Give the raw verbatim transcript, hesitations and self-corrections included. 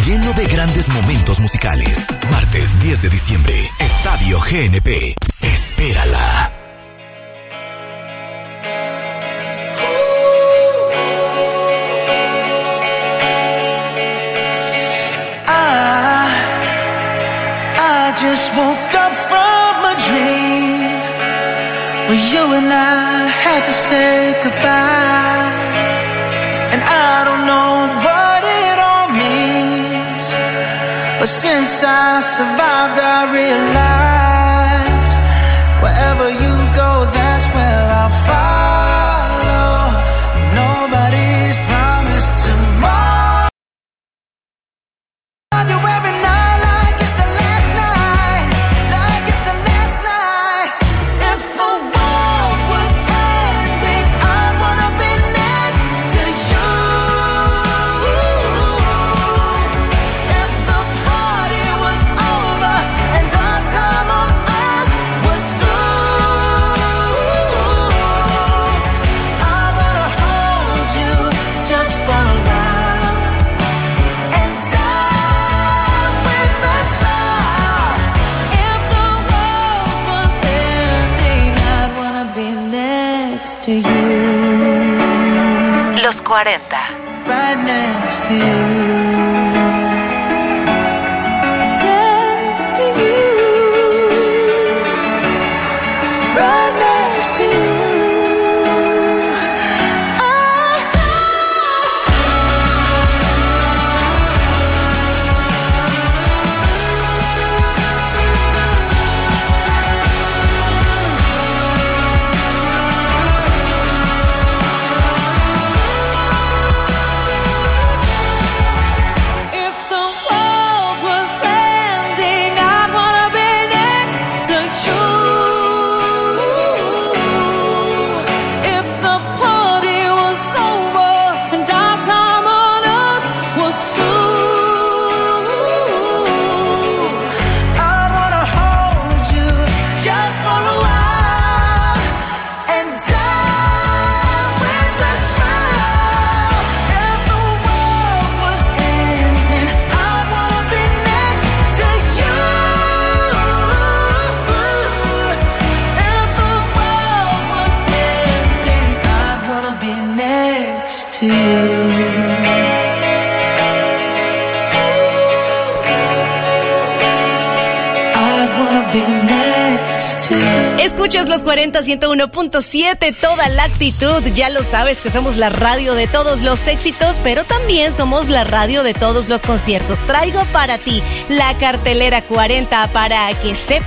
lleno de grandes momentos musicales. Martes diez de diciembre, Estadio G N P. Espérala. I, I just woke up from a dream where you and I had to say goodbye. And I don't know what it all means, but since I survived I realized wherever you go, that's where I'll follow. Nobody's promised tomorrow. Los cuarenta. Right next to you. Next to you. Right next to you. Escuchas Los cuarenta, ciento uno punto siete, toda la actitud. Ya lo sabes que somos la radio de todos los éxitos, pero también somos la radio de todos los conciertos. Traigo para ti la cartelera cuarenta para que sepas